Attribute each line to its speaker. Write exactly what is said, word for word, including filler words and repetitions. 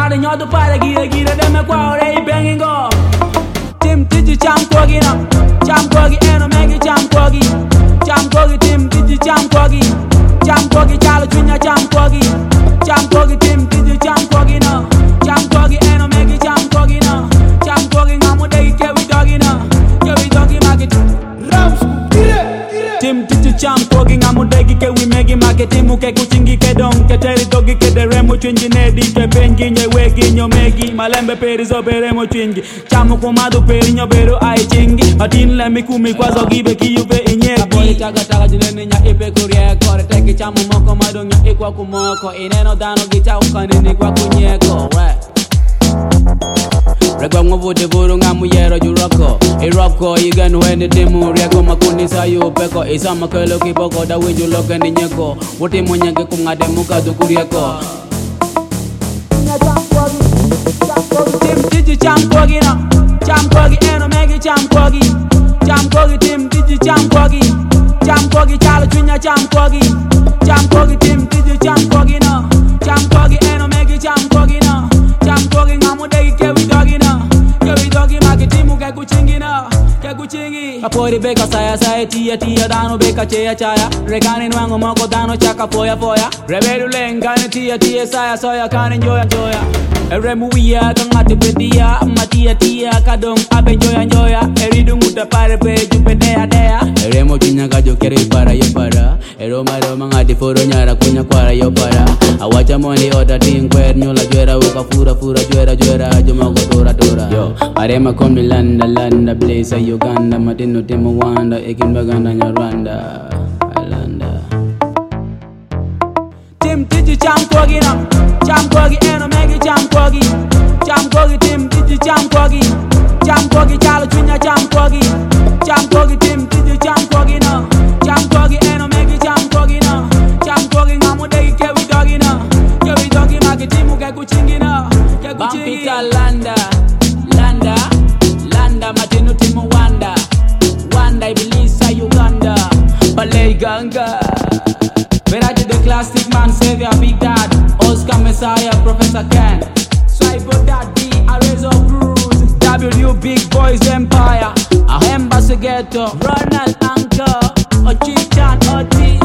Speaker 1: de nyodo pare gira gira de me kwa ore I banging go. Tim tiji cham kogi na, cham kogi eno megi cham kogi, cham kogi tim tiji cham kogi, cham kogi chalo chunya cham kogi, cham kogi tim tiji cham kogi na, cham kogi eno megi cham kogi na, cham kogi ngamu degi kewi dogi na, kewi dogi magit. Rams, tim tiji cham kogi ngamu degi kewi megi magetimu ke kuchingi ke dong ke teri dogi ke deremo chunji nedi ke bengi nye wegi nyo megi malembe peri zo beremo chungi chamu kumadu peri nyo beru ai chingi atin lemi kumi kwa zo gibe kiyube inyegi aboli taga taga juneni nya ipe kurie kore teki chamu moko madu nya ikwa kumoko ineno dano gicha ukanini kwa kunyeko we Regwa ngovu de buru ngamu yero juroko Iroko igen wende timu riego makuni sayu peko Isa makelo kipoko da wiju loke ni nyeko Wuti mwenyege kungade muka dukurieko Tim tiji cham kogi na Cham kogi eno megi cham kogi Cham kogi tim tiji cham kogi Cham kogi chalo chunya cham kogi Cham kogi tim tiji cham kogi na Cham kogi eno megi cham kogi na Cham kogi ngamu degi kewi dogi na Kewi dogi magitimu ke kuchingi na Ke kuchingi Kapori beka saya saya tia tia dano beka chea chaya Regani nwango moko dano chaka foya foya Rebedu lengani tia tia saya soya kani njoya njoya Eremu wia kangati pedia Matia tia kadong abe njoya njoya Eridu nguta pare pe jupe dea dea Eremo chinya kajo kere para yo para Eroma roma ngati foro nyara kunya kwara yo para Awacha moni oda tinkwer nyola juera uka fura fura juera juera Jomoko tora tora Yo Arema komi landa landa Blaze Uganda Matino timu wanda Ekimbaganda nyarwanda Alanda Tim tiji cham kogi na Cham kogi eno megi cham kogi Cham kogi tim tiji cham kogi Cham kogi chalo chunya cham kogi Cham kogi tim tiji cham kogi na Cham kogi eno megi cham kogi na Cham kogi ngamu degi kewi dogi na Kewi dogi magitimu ke kuchingi na Ke kuchingi Bampita landa Landa Landa matinu timu wanda Wanda Ibilisa Uganda Balei ganga Veraji the classic man savior big dad Oscar Messiah Professor Ken Swipe that D Arezzo Cruz W Big Boys Empire Ahemba Segeto Ronald Anchor Ochichan Oti